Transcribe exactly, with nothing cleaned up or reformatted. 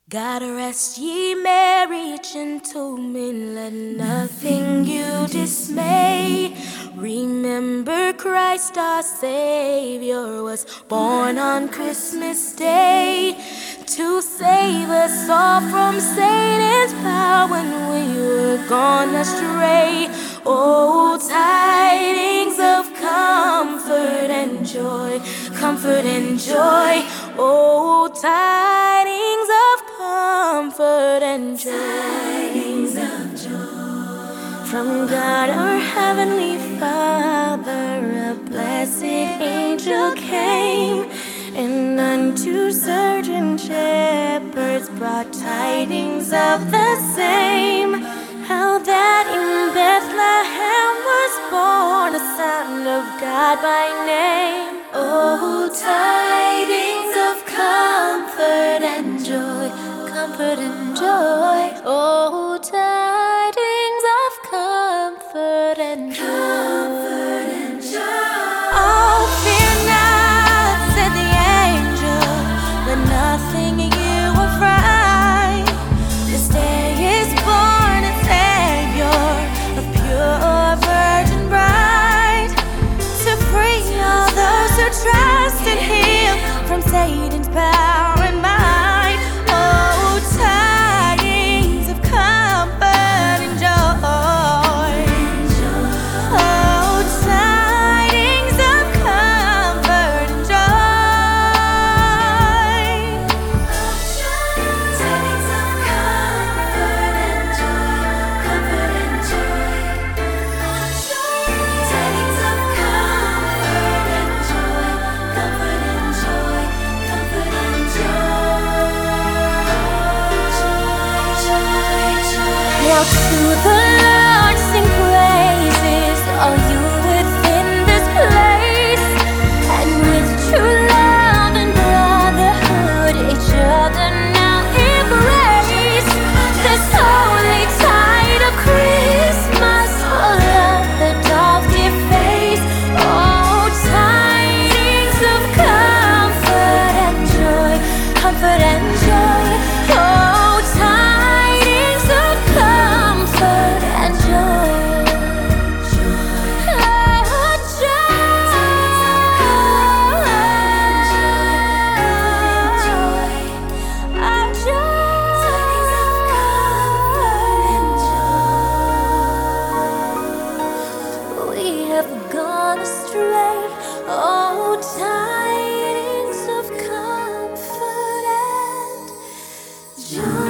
God rest ye merry gentlemen, let nothing you dismay. Remember Christ our Savior was born on Christmas Day to save us all from Satan's power when we were gone astray. Oh, tidings of comfort and joy, comfort and joy. Oh, tidings of comfort and joy, tidings of joy. From God our Heavenly Father, a blessed angel came, and unto certain shepherds brought tidings of the same, how that in Bethlehem was born a Son of God by name. Oh, tidings of comfort and joy, comfort and joy. Oh, tidings of comfort and joy, comfort and joy. Oh, fear not, said the angel, let nothing you affright. This day is born a Savior, a pure virgin bride, to free all those who trust in Him from Satan's power and might. Oh, tidings of comfort and joy. Oh, tidings of comfort and joy. Tidings of comfort and joy, comfort and joy. Tidings of comfort and joy, comfort and joy, comfort and joy. Now to the Lord sing praises, all you within this place, and with true love and brotherhood each other now embrace. This holy tide of Christmas, full of the dove's dear face. Oh, tidings of comfort and joy, comfort and joy. Oh, tidings of comfort and joy. Oh, joy. We have gone astray. Oh, tidings of comfort and joy.